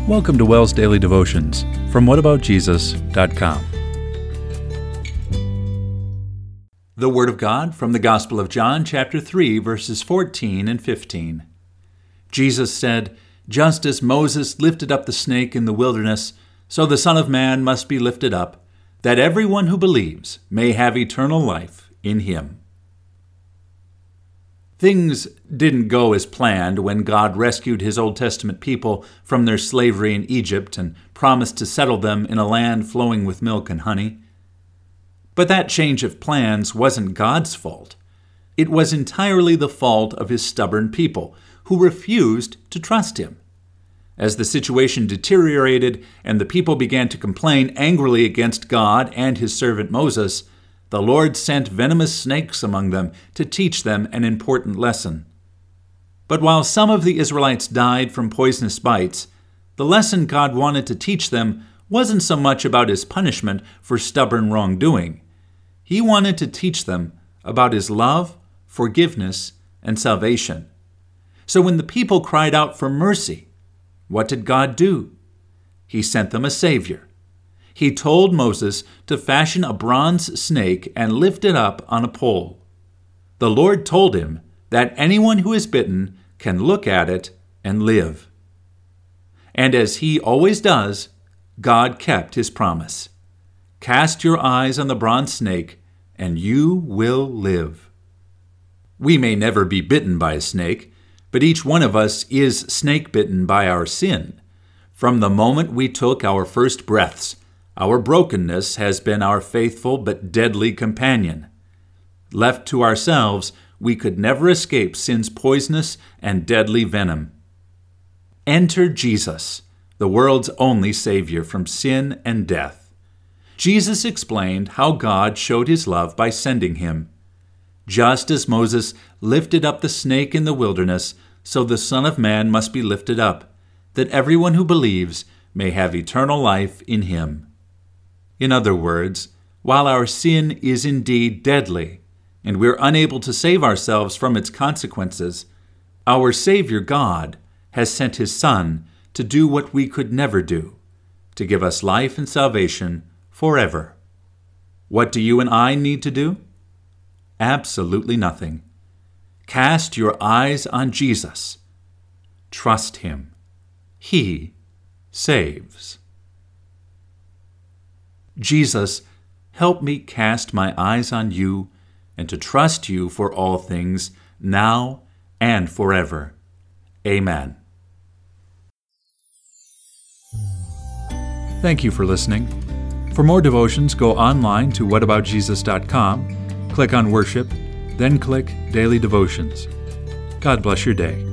Welcome to WELL's Daily Devotions from whataboutjesus.com. The Word of God from the Gospel of John, chapter 3, verses 14 and 15. Jesus said, "Just as Moses lifted up the snake in the wilderness, so the Son of Man must be lifted up, that everyone who believes may have eternal life in him." Things didn't go as planned when God rescued his Old Testament people from their slavery in Egypt and promised to settle them in a land flowing with milk and honey. But that change of plans wasn't God's fault. It was entirely the fault of his stubborn people, who refused to trust him. As the situation deteriorated and the people began to complain angrily against God and his servant Moses, the Lord sent venomous snakes among them to teach them an important lesson. But while some of the Israelites died from poisonous bites, the lesson God wanted to teach them wasn't so much about his punishment for stubborn wrongdoing. He wanted to teach them about his love, forgiveness, and salvation. So when the people cried out for mercy, what did God do? He sent them a Savior. He told Moses to fashion a bronze snake and lift it up on a pole. The Lord told him that anyone who is bitten can look at it and live. And as he always does, God kept his promise. Cast your eyes on the bronze snake, and you will live. We may never be bitten by a snake, but each one of us is snake-bitten by our sin. From the moment we took our first breaths, our brokenness has been our faithful but deadly companion. Left to ourselves, we could never escape sin's poisonous and deadly venom. Enter Jesus, the world's only Savior from sin and death. Jesus explained how God showed his love by sending him. Just as Moses lifted up the snake in the wilderness, so the Son of Man must be lifted up, that everyone who believes may have eternal life in him. In other words, while our sin is indeed deadly, and we're unable to save ourselves from its consequences, our Savior God has sent his Son to do what we could never do, to give us life and salvation forever. What do you and I need to do? Absolutely nothing. Cast your eyes on Jesus. Trust him. He saves. Jesus, help me cast my eyes on you and to trust you for all things, now and forever. Amen. Thank you for listening. For more devotions, go online to whataboutjesus.com, click on Worship, then click Daily Devotions. God bless your day.